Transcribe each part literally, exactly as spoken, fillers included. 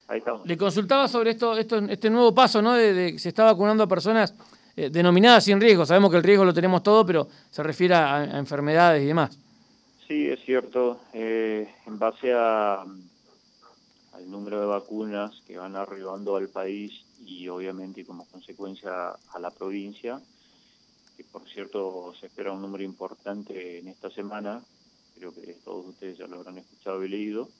ahí estamos. Le consultaba sobre esto, esto este nuevo paso, ¿no? De, de que se está vacunando a personas eh, denominadas sin riesgo. Sabemos que el riesgo lo tenemos todo, pero se refiere a, a enfermedades y demás. Sí, es cierto. Eh, en base a, al número de vacunas que van arribando al país y obviamente como consecuencia a la provincia, que por cierto se espera un número importante en esta semana, creo que todos ustedes ya lo habrán escuchado y leído,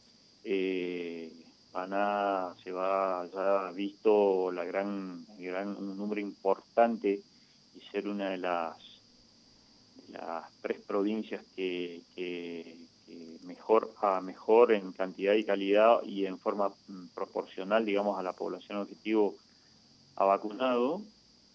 eh, van a, se va, ya ha visto la gran, el gran un número importante y ser una de las, de las tres provincias que, que, que mejor a mejor en cantidad y calidad y en forma proporcional, digamos, a la población objetivo ha vacunado.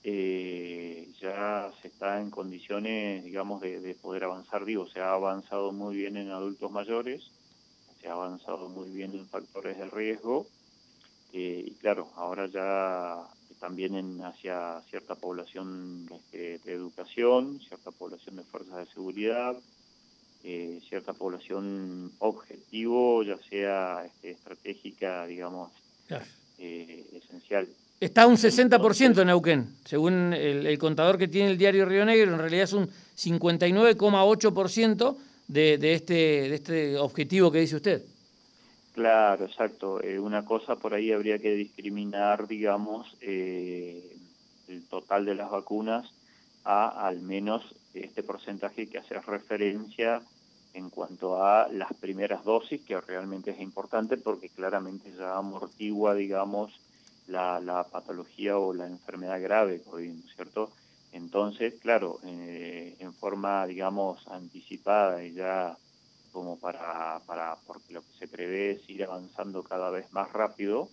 Eh, ya se está en condiciones, digamos, de, de poder avanzar. Digo, se ha avanzado muy bien en adultos mayores, se ha avanzado muy bien en factores de riesgo, eh, y claro, ahora ya también en, hacia cierta población este, de educación, cierta población de fuerzas de seguridad, eh, cierta población objetivo, ya sea este, estratégica, digamos, Claro. eh, esencial. Está un sesenta por ciento Entonces, en Neuquén, según el, el contador que tiene el diario Río Negro, en realidad es un cincuenta y nueve coma ocho por ciento de, de, este, de este objetivo que dice usted. claro, exacto. Eh, una cosa por ahí habría que discriminar, digamos, eh, el total de las vacunas a al menos este porcentaje que hace referencia en cuanto a las primeras dosis, que realmente es importante porque claramente ya amortigua, digamos, la, la patología o la enfermedad grave, ¿no es cierto? Entonces, claro, eh, en forma, digamos, anticipada y ya como para, para, porque lo que se prevé es ir avanzando cada vez más rápido.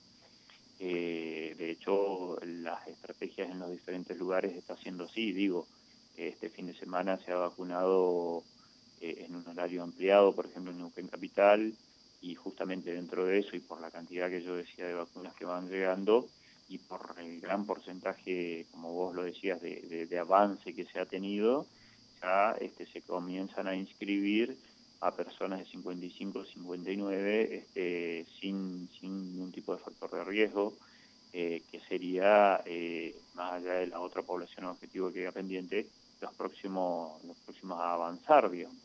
Eh, de hecho, las estrategias en los diferentes lugares está siendo así. Digo, este fin de semana se ha vacunado eh, en un horario ampliado, por ejemplo en Neuquén Capital, y justamente dentro de eso y por la cantidad que yo decía de vacunas que van llegando y por el gran porcentaje, como vos lo decías, de, de, de avance que se ha tenido, ya este, se comienzan a inscribir a personas de cincuenta y cinco, cincuenta y nueve, este, sin, sin ningún tipo de factor de riesgo, eh, que sería, eh, más allá de la otra población objetivo que queda pendiente, los próximos, los próximos a avanzar, digamos.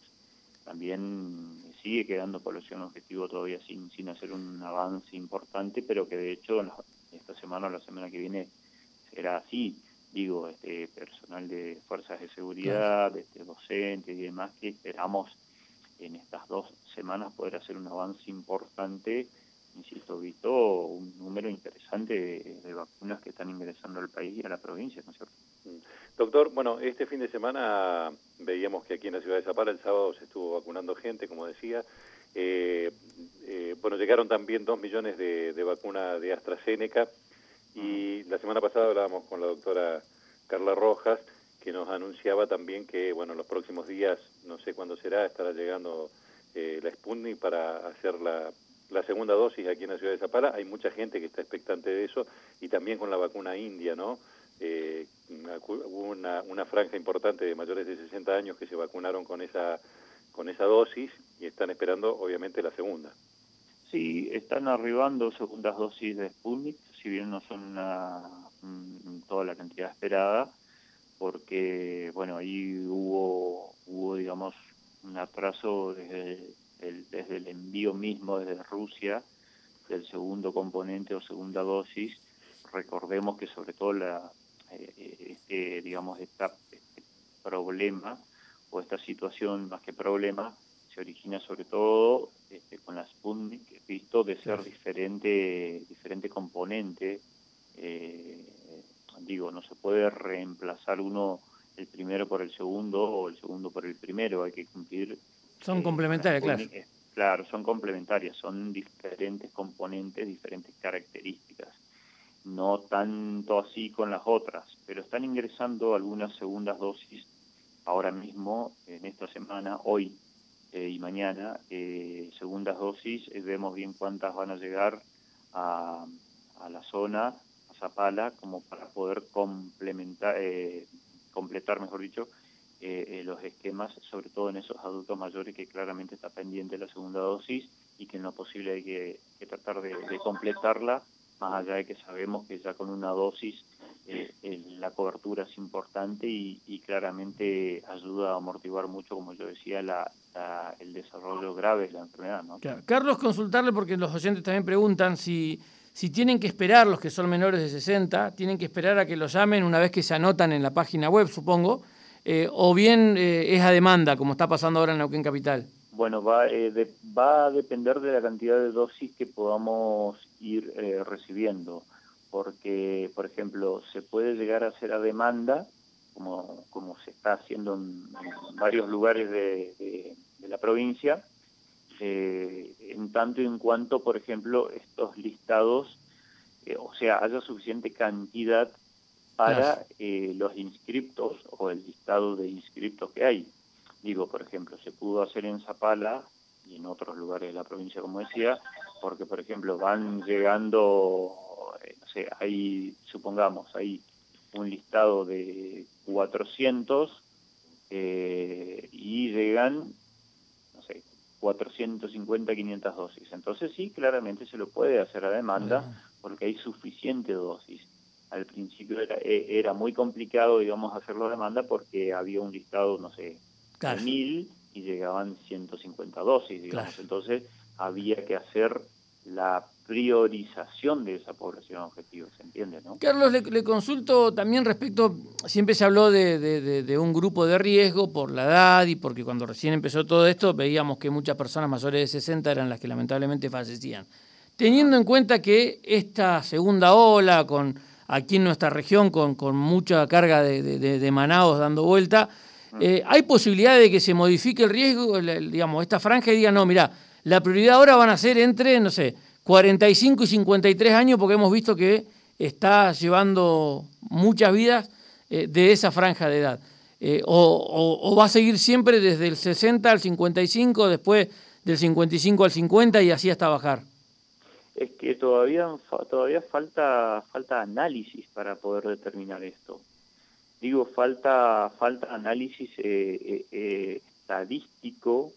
También sigue quedando población objetivo todavía sin, sin hacer un avance importante, pero que de hecho esta semana o la semana que viene será así. Digo, este personal de fuerzas de seguridad, claro, este, docentes y demás, que esperamos en estas dos semanas poder hacer un avance importante, insisto, visto un número interesante de, de vacunas que están ingresando al país y a la provincia, ¿no es cierto? Doctor, bueno, este fin de semana veíamos que aquí en la ciudad de Zapala el sábado se estuvo vacunando gente, como decía. Eh, eh, bueno, llegaron también dos millones de, de vacunas de AstraZeneca y la semana pasada hablábamos con la doctora Carla Rojas, que nos anunciaba también que, bueno, en los próximos días, no sé cuándo será, estará llegando eh, la Sputnik para hacer la, la segunda dosis aquí en la ciudad de Zapala. Hay mucha gente que está expectante de eso, y también con la vacuna india, ¿no? Eh, hubo una, una franja importante de mayores de sesenta años que se vacunaron con esa, con esa dosis y están esperando, obviamente, la segunda. Sí, están arribando segundas dosis de Sputnik, si bien no son una, toda la cantidad esperada, porque, bueno, ahí hubo, hubo digamos, un atraso desde el, desde el envío mismo desde Rusia del segundo componente o segunda dosis. Recordemos que sobre todo la, eh, este, digamos, esta, este problema o esta situación, más que problema, se origina sobre todo este, con la Sputnik, visto de ser diferente, diferente componente. Eh, digo, no se puede reemplazar uno el primero por el segundo o el segundo por el primero, hay que cumplir. Son eh, complementarias, claro. Es, claro, son complementarias, son diferentes componentes, diferentes características. No tanto así con las otras, pero están ingresando algunas segundas dosis ahora mismo, en esta semana, hoy eh, y mañana, eh, segundas dosis, eh, vemos bien cuántas van a llegar a, a la zona, a Zapala, como para poder complementar, eh, completar, mejor dicho, eh, eh, los esquemas, sobre todo en esos adultos mayores que claramente está pendiente la segunda dosis, y que en lo posible hay que, que tratar de, de completarla, más allá de que sabemos que ya con una dosis eh, eh, la cobertura es importante y, y claramente ayuda a amortiguar mucho, como yo decía, la, la, el desarrollo grave de la enfermedad, ¿no? Claro. Carlos, consultarle, porque los oyentes también preguntan si, si tienen que esperar, los que son menores de sesenta, tienen que esperar a que los llamen una vez que se anotan en la página web, supongo, eh, o bien eh, es a demanda, como está pasando ahora en Neuquén Capital. Bueno, va, eh, de, va a depender de la cantidad de dosis que podamos ir eh, recibiendo, porque, por ejemplo, se puede llegar a hacer a demanda, como, como se está haciendo en, en varios lugares de, de, de la provincia, eh, en tanto y en cuanto, por ejemplo, estos listados, eh, o sea, haya suficiente cantidad para Claro. eh, los inscriptos o el listado de inscriptos que hay. Digo, por ejemplo, se pudo hacer en Zapala y en otros lugares de la provincia, como decía, porque, por ejemplo, van llegando, eh, no sé, hay, supongamos, hay un listado de cuatrocientos eh, y llegan, no sé, cuatrocientos cincuenta, quinientas dosis. Entonces sí, claramente se lo puede hacer a demanda porque hay suficiente dosis. Al principio era, era muy complicado, digamos, hacerlo a demanda porque había un listado, no sé, Claro. de mil y llegaban ciento cincuenta dosis, digamos. Claro. Entonces había que hacer la priorización de esa población objetivo, ¿se entiende, no? Carlos, le, le consulto también respecto, siempre se habló de, de, de, de un grupo de riesgo por la edad y porque cuando recién empezó todo esto veíamos que muchas personas mayores de sesenta eran las que lamentablemente fallecían. Teniendo en cuenta que esta segunda ola, con aquí en nuestra región, con, con mucha carga de, de, de manaos dando vuelta, eh, ¿hay posibilidad de que se modifique el riesgo, el, digamos, esta franja y diga, no, mira, la prioridad ahora van a ser entre, no sé, cuarenta y cinco y cincuenta y tres años, porque hemos visto que está llevando muchas vidas eh, de esa franja de edad? Eh, o, o, ¿O va a seguir siempre desde el sesenta al cincuenta y cinco, después del cincuenta y cinco al cincuenta y así hasta bajar? Es que todavía todavía falta falta análisis para poder determinar esto. Digo, falta falta análisis eh, eh, estadístico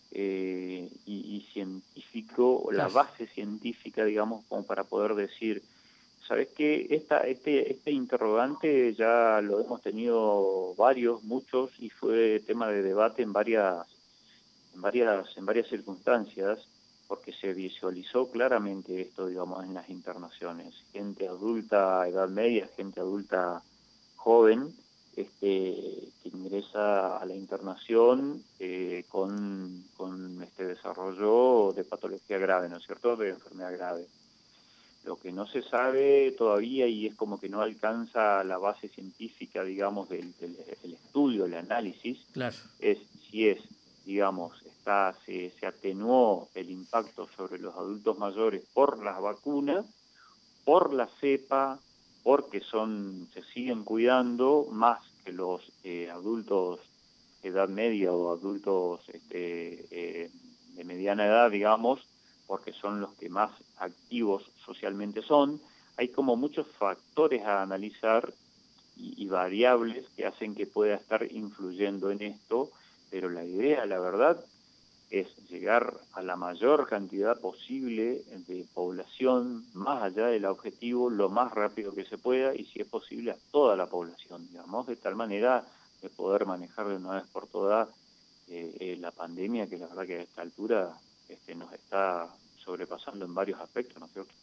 eh, y, y científico, la base científica, digamos, como para poder decir, ¿sabes qué? Esta, este, este interrogante ya lo hemos tenido varios, muchos, y fue tema de debate en varias, en varias, en varias circunstancias, porque se visualizó claramente esto, digamos, en las internaciones. Gente adulta, edad media, gente adulta joven, este, que ingresa a la internación eh, con, con este desarrollo de patología grave, ¿no es cierto?, de enfermedad grave. Lo que no se sabe todavía, y es como que no alcanza la base científica, digamos, del, del, del estudio, el análisis, claro, es si es, digamos, está se, se atenuó el impacto sobre los adultos mayores por las vacunas, por la cepa, porque son se siguen cuidando más que los eh, adultos de edad media o adultos este, eh, de mediana edad, digamos, porque son los que más activos socialmente son. Hay como muchos factores a analizar y, y variables que hacen que pueda estar influyendo en esto, pero la idea, la verdad, es llegar a la mayor cantidad posible de población, más allá del objetivo, lo más rápido que se pueda, y si es posible a toda la población, digamos, de tal manera de poder manejar de una vez por todas eh, eh, la pandemia, que la verdad que a esta altura este, nos está sobrepasando en varios aspectos, ¿no es cierto?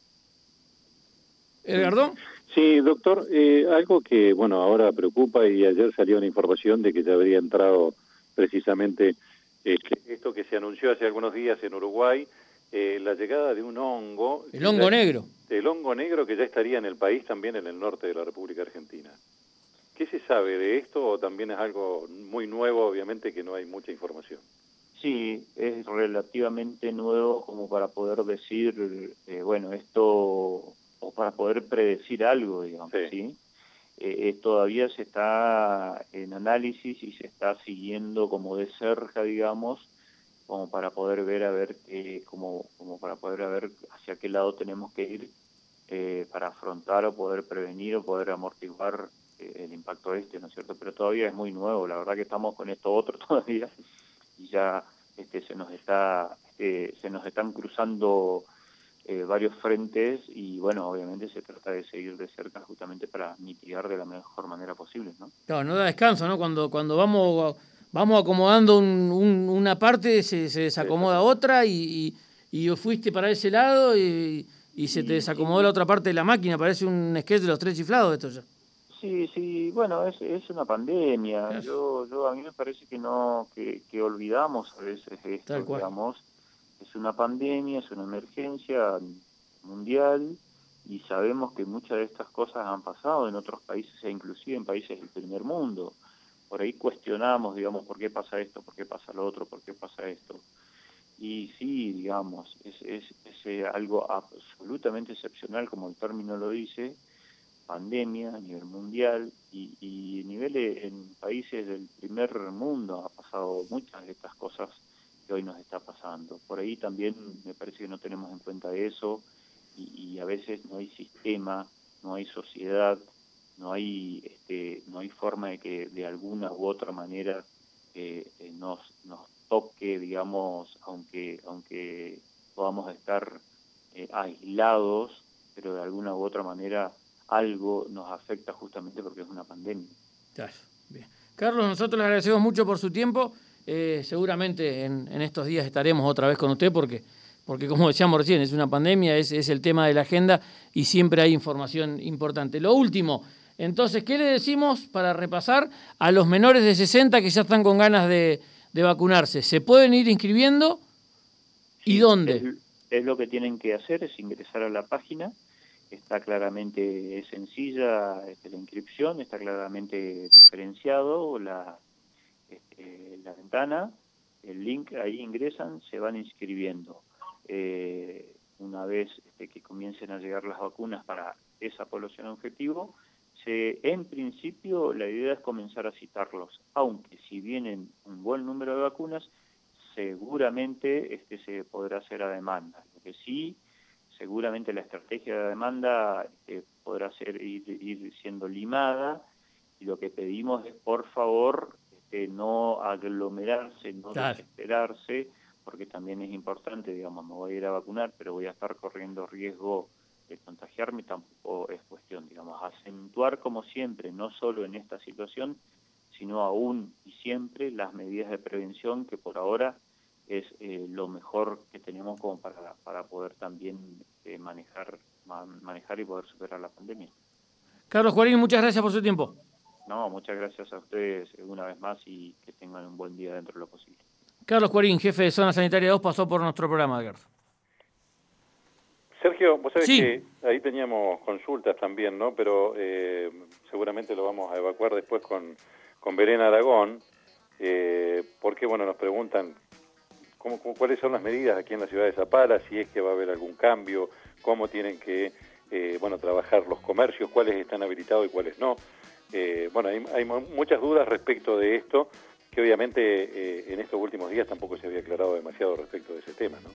¿Edgardo? Sí, doctor, eh, algo que, bueno, ahora preocupa, y ayer salió una información de que ya habría entrado precisamente eh, esto que se anunció hace algunos días en Uruguay, eh, la llegada de un hongo. El hongo ya, negro. El hongo negro que ya estaría en el país, también en el norte de la República Argentina. ¿Qué se sabe de esto o también es algo muy nuevo, obviamente, que no hay mucha información? Sí, es relativamente nuevo como para poder decir, eh, bueno, esto, o para poder predecir algo, digamos, ¿sí? ¿sí? Eh, todavía se está en análisis y se está siguiendo como de cerca, digamos, como para poder ver a ver eh, como, como para poder ver hacia qué lado tenemos que ir eh, para afrontar o poder prevenir o poder amortiguar eh, el impacto este, ¿no es cierto? Pero todavía es muy nuevo, la verdad que estamos con esto otro todavía y ya este se nos está este, se nos están cruzando eh, varios frentes y bueno, obviamente se trata de seguir de cerca justamente para mitigar de la mejor manera posible, ¿no? Claro, no da descanso, ¿no? Cuando, cuando vamos, vamos acomodando un, un, una parte, se, se desacomoda otra y, y, y fuiste para ese lado y, y se te desacomodó y, la otra parte de la máquina, parece un sketch de los tres chiflados esto ya. Sí, sí, bueno, es, es una pandemia. Claro. Yo, yo a mí me parece que no, que, que olvidamos a veces esto, Tal cual. digamos. Es una pandemia, es una emergencia mundial y sabemos que muchas de estas cosas han pasado en otros países e inclusive en países del primer mundo. Por ahí cuestionamos, digamos, por qué pasa esto, por qué pasa lo otro, por qué pasa esto. Y sí, digamos, es, es, es eh, algo absolutamente excepcional, como el término lo dice, pandemia a nivel mundial y, y a nivel en países del primer mundo ha pasado muchas de estas cosas que hoy nos está pasando. Por ahí también me parece que no tenemos en cuenta eso y, y a veces no hay sistema, no hay sociedad, no hay este, no hay forma de que de alguna u otra manera eh, eh, nos nos toque, digamos, aunque aunque podamos estar eh, aislados, pero de alguna u otra manera algo nos afecta justamente porque es una pandemia. Claro, bien. Carlos, nosotros le agradecemos mucho por su tiempo. Eh, seguramente en, en estos días estaremos otra vez con usted porque, porque como decíamos recién, es una pandemia, es, es el tema de la agenda y siempre hay información importante. Lo último, entonces, ¿qué le decimos para repasar a los menores de sesenta que ya están con ganas de, de vacunarse? ¿Se pueden ir inscribiendo? ¿Y sí, dónde? Es, es lo que tienen que hacer, es ingresar a la página. Está claramente es sencilla este, la inscripción, está claramente diferenciado la, este, la ventana, el link, ahí ingresan, se van inscribiendo. Eh, una vez este, que comiencen a llegar las vacunas para esa población objetivo, se, en principio la idea es comenzar a citarlos, aunque si vienen un buen número de vacunas, seguramente este, se podrá hacer a demanda. Lo que sí, seguramente la estrategia de demanda eh, podrá ser ir, ir siendo limada y lo que pedimos es por favor este, no aglomerarse, no Claro. desesperarse, porque también es importante, digamos, me voy a ir a vacunar, pero voy a estar corriendo riesgo de contagiarme, tampoco es cuestión, digamos, acentuar como siempre, no solo en esta situación, sino aún y siempre las medidas de prevención que por ahora es eh, lo mejor que tenemos como para, para poder también eh, manejar, man, manejar y poder superar la pandemia. Carlos Juarín, muchas gracias por su tiempo. No, muchas gracias a ustedes una vez más y que tengan un buen día dentro de lo posible. Carlos Juarín, jefe de Zona Sanitaria dos, pasó por nuestro programa, Edgar. Sergio, vos sabés sí. que ahí teníamos consultas también, ¿no? Pero eh, seguramente lo vamos a evacuar después con, con Belén Aragón, eh, porque, bueno, nos preguntan cómo, cómo, cuáles son las medidas aquí en la ciudad de Zapala, si es que va a haber algún cambio, cómo tienen que, eh, bueno, trabajar los comercios, cuáles están habilitados y cuáles no. Eh, bueno, hay, hay muchas dudas respecto de esto, que obviamente eh, en estos últimos días tampoco se había aclarado demasiado respecto de ese tema, ¿no?